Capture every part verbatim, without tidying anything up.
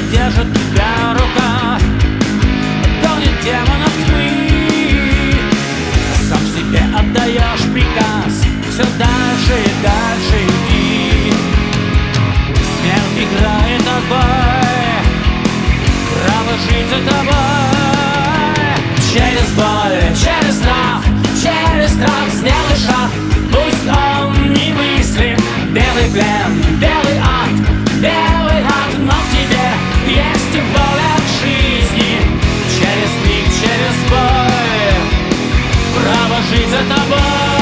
держит тебя рука, гонит демонов тьмы. Сам себе отдаешь приказ, все дальше и дальше иди. Смерть играет тобой, право жить за тобой. Через боль, через страх, через страх сделай шаг. Пусть он немыслим, белый плен, белый ад, белый ад, но в тебе есть и воля к жизни. Через крик, через боль, право жить за тобой.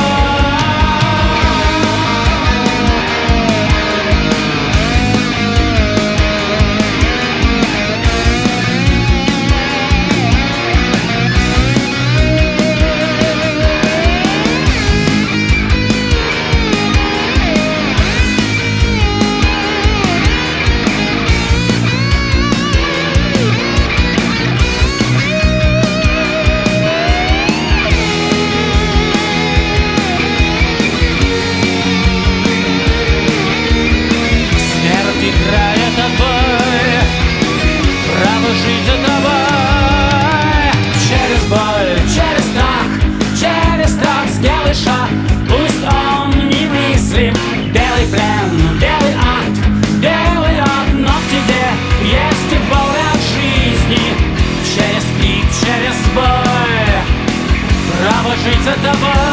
Играет тобой, право жить за тобой. Через боль, через страх, через страх сделай шаг. Пусть он немыслим, белый плен, белый ад, белый ад, но в тебе есть и воля к жизни. Через крик, через боль, право жить за тобой.